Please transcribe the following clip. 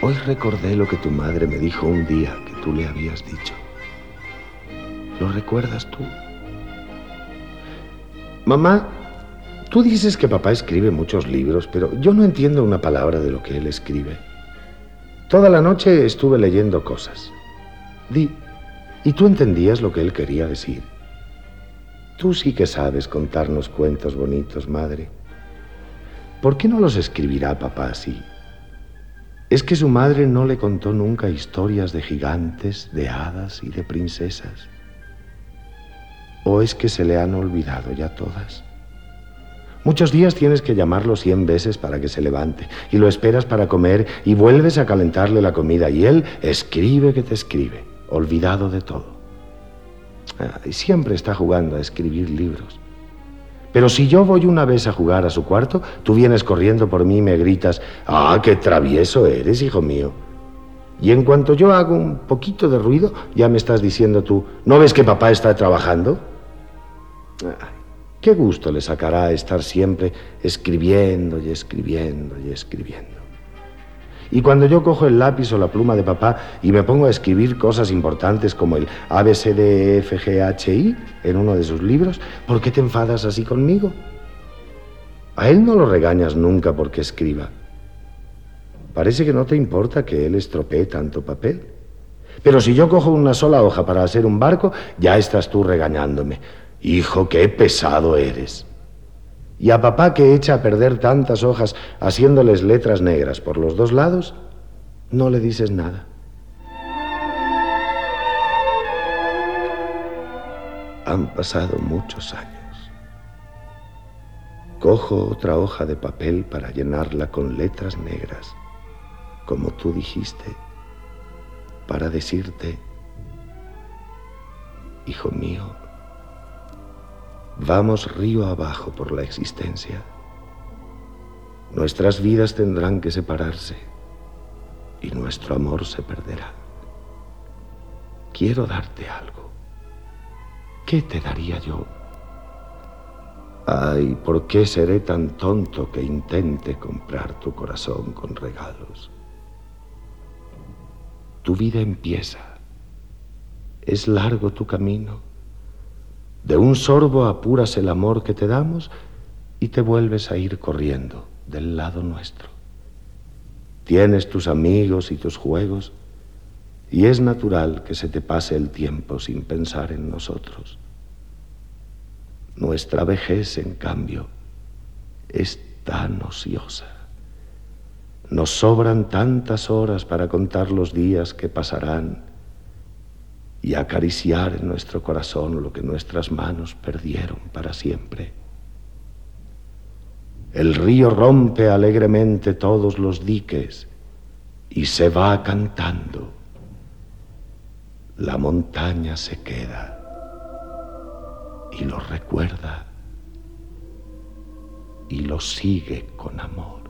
Hoy recordé lo que tu madre me dijo un día que tú le habías dicho. ¿Lo recuerdas tú? Mamá, tú dices que papá escribe muchos libros, pero yo no entiendo una palabra de lo que él escribe. Toda la noche estuve leyendo cosas. ¿Y tú entendías lo que él quería decir? Tú sí que sabes contarnos cuentos bonitos, madre. ¿Por qué no los escribirá papá así? ¿Es que su madre no le contó nunca historias de gigantes, de hadas y de princesas? ¿O es que se le han olvidado ya todas? Muchos días tienes que llamarlo 100 veces para que se levante, y lo esperas para comer, y vuelves a calentarle la comida, y él escribe que te escribe, olvidado de todo. Y siempre está jugando a escribir libros. Pero si yo voy una vez a jugar a su cuarto, tú vienes corriendo por mí y me gritas: ¡ah, qué travieso eres, hijo mío! Y en cuanto yo hago un poquito de ruido, ya me estás diciendo tú: ¿no ves que papá está trabajando? Qué gusto le sacará estar siempre escribiendo y escribiendo y escribiendo. Y cuando yo cojo el lápiz o la pluma de papá y me pongo a escribir cosas importantes como el ABCDEFGHI en uno de sus libros, ¿por qué te enfadas así conmigo? A él no lo regañas nunca porque escriba. Parece que no te importa que él estropee tanto papel. Pero si yo cojo una sola hoja para hacer un barco, ya estás tú regañándome. Hijo, qué pesado eres. Y a papá, que echa a perder tantas hojas haciéndoles letras negras por los dos lados, no le dices nada. Han pasado muchos años. Cojo otra hoja de papel para llenarla con letras negras, como tú dijiste, para decirte: hijo mío, vamos río abajo por la existencia. Nuestras vidas tendrán que separarse y nuestro amor se perderá. Quiero darte algo. ¿Qué te daría yo? Ay, ¿por qué seré tan tonto que intente comprar tu corazón con regalos? Tu vida empieza. Es largo tu camino. De un sorbo apuras el amor que te damos y te vuelves a ir corriendo del lado nuestro. Tienes tus amigos y tus juegos, y es natural que se te pase el tiempo sin pensar en nosotros. Nuestra vejez, en cambio, es tan ociosa. Nos sobran tantas horas para contar los días que pasarán y acariciar en nuestro corazón lo que nuestras manos perdieron para siempre. El río rompe alegremente todos los diques y se va cantando. La montaña se queda y lo recuerda y lo sigue con amor.